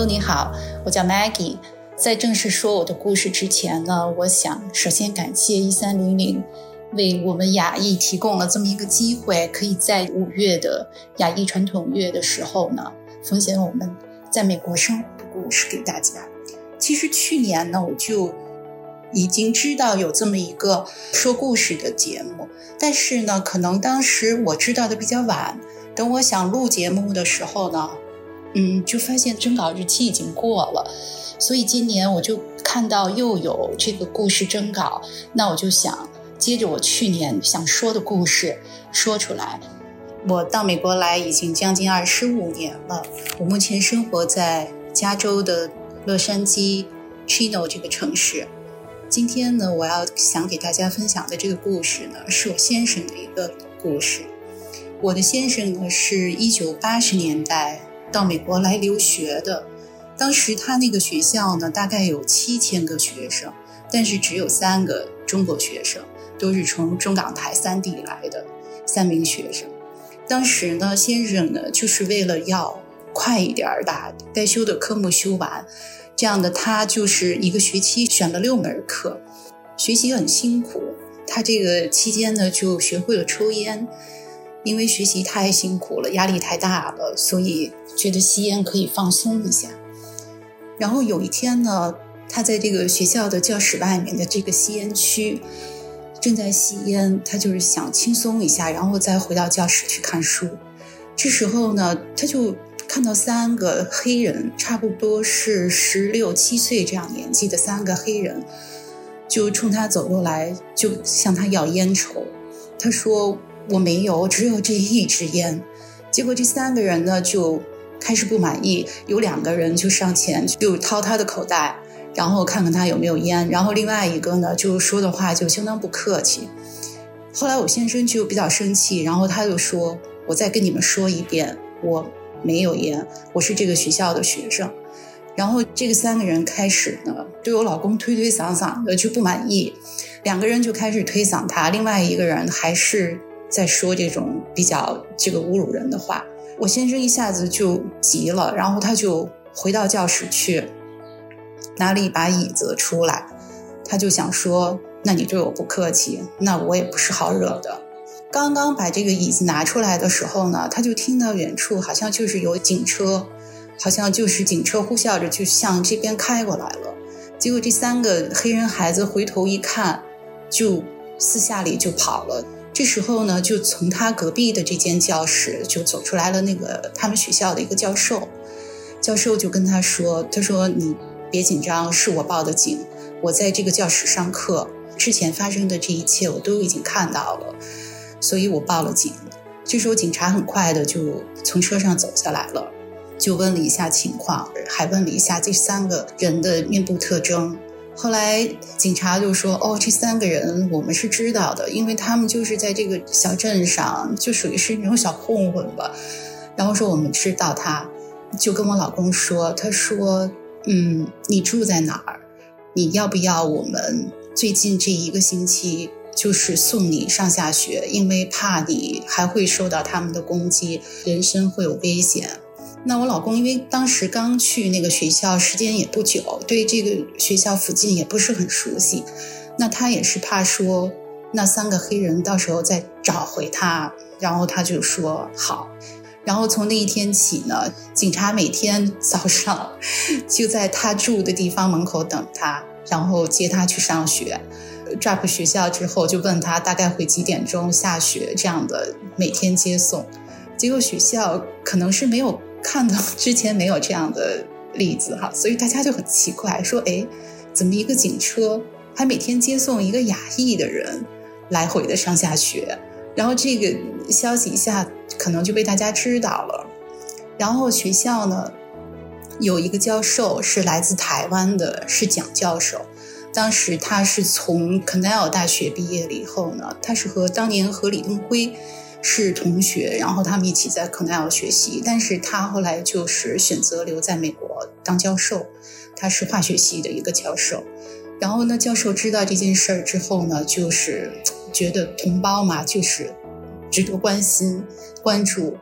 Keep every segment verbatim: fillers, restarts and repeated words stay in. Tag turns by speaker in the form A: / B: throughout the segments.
A: 你好，我叫 Maggie。在正式说我的故事之前呢，我想首先感谢一三零零为我们亚裔提供了这么一个机会，可以在五月的亚裔传统月的时候呢，分享我们在美国生活的故事给大家。其实去年呢，我就已经知道有这么一个说故事的节目，但是呢，可能当时我知道的比较晚，等我想录节目的时候呢，嗯，就发现征稿日期已经过了，所以今年我就看到又有这个故事征稿，那我就想接着我去年想说的故事说出来。我到美国来已经将近二十五年了，我目前生活在加州的洛杉矶 Chino 这个城市。今天呢，我要想给大家分享的这个故事呢，是我先生的一个故事。我的先生呢，是一九八十年代到美国来留学的，当时他那个学校呢，大概有七千个学生，但是只有三个中国学生，都是从中港台三地来的三名学生。当时呢，先生呢，就是为了要快一点把该修的科目修完，这样的他就是一个学期选了六门课，学习很辛苦。他这个期间呢，就学会了抽烟，因为学习太辛苦了，压力太大了，所以觉得吸烟可以放松一下。然后有一天呢，他在这个学校的教室外面的这个吸烟区正在吸烟，他就是想轻松一下，然后再回到教室去看书。这时候呢，他就看到三个黑人，差不多是十六七岁这样年纪的三个黑人，就冲他走过来，就向他要烟抽。他说我没有，只有这一支烟。结果这三个人呢就开始不满意，有两个人就上前就掏他的口袋，然后看看他有没有烟，然后另外一个呢就说的话就相当不客气。后来我先生就比较生气，然后他就说我再跟你们说一遍，我没有烟，我是这个学校的学生。然后这个三个人开始呢对我老公推推搡搡的就不满意，两个人就开始推搡他，另外一个人还是在说这种比较这个侮辱人的话。我先生一下子就急了，然后他就回到教室去拿了一把椅子出来，他就想说那你对我不客气，那我也不是好惹的。刚刚把这个椅子拿出来的时候呢，他就听到远处好像就是有警车，好像就是警车呼啸着就向这边开过来了。结果这三个黑人孩子回头一看，就四下里就跑了。这时候呢，就从他隔壁的这间教室就走出来了那个他们学校的一个教授。教授就跟他说，他说你别紧张，是我报的警，我在这个教室上课，之前发生的这一切我都已经看到了，所以我报了警。这时候警察很快的就从车上走下来了，就问了一下情况，还问了一下这三个人的面部特征。后来警察就说，哦，这三个人我们是知道的，因为他们就是在这个小镇上就属于是那种小混混吧。然后说我们知道他，就跟我老公说，他说嗯，你住在哪儿？你要不要我们最近这一个星期就是送你上下学，因为怕你还会受到他们的攻击，人身会有危险。那我老公因为当时刚去那个学校，时间也不久，对这个学校附近也不是很熟悉，那他也是怕说那三个黑人到时候再找回他，然后他就说好。然后从那一天起呢，警察每天早上就在他住的地方门口等他，然后接他去上学。drop 学校之后就问他大概会几点钟下学，这样的每天接送。结果学校可能是没有看到之前没有这样的例子哈，所以大家就很奇怪，说诶，怎么一个警车还每天接送一个亚裔的人来回的上下学。然后这个消息一下可能就被大家知道了。然后学校呢有一个教授是来自台湾的，是蒋教授。当时他是从 Cornell 大学毕业了以后呢，他是和当年和李登辉是同学，然后他们一起在 Cornell 学习，但是他后来就是选择留在美国当教授，他是化学系的一个教授。然后呢，教授知道这件事儿之后呢，就是觉得同胞嘛，就是值得关心关注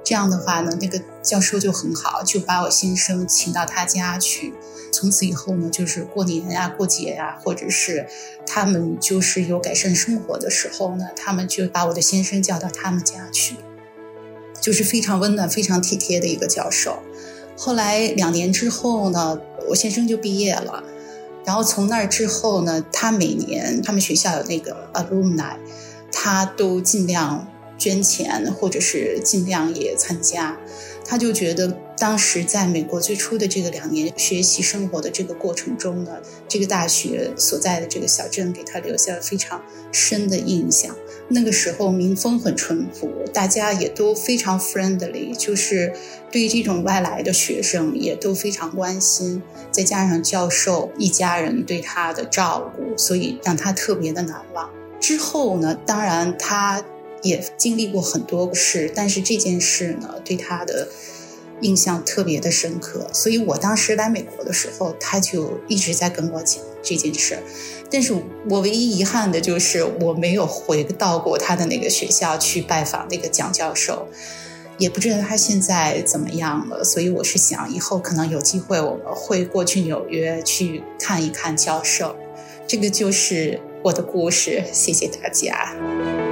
A: 这样的话呢，那个教授就很好，就把我先生请到他家去。从此以后呢，就是过年呀、过节呀，或者是他们就是有改善生活的时候呢，他们就把我的先生叫到他们家去，就是非常温暖、非常体贴的一个教授。后来两年之后呢，我先生就毕业了，然后从那儿之后呢，他每年他们学校有那个 alumni， 他都尽量捐钱，或者是尽量也参加。他就觉得当时在美国最初的这个两年学习生活的这个过程中呢，这个大学所在的这个小镇给他留下了非常深的印象。那个时候民风很淳朴，大家也都非常 friendly， 就是对于这种外来的学生也都非常关心，再加上教授一家人对他的照顾，所以让他特别的难忘。之后呢，当然他也经历过很多事，但是这件事呢对他的印象特别的深刻，所以我当时来美国的时候，他就一直在跟我讲这件事。但是我唯一遗憾的就是我没有回到过他的那个学校去拜访那个蒋教授，也不知道他现在怎么样了。所以我是想以后可能有机会我们会过去纽约去看一看教授。这个就是我的故事，谢谢大家。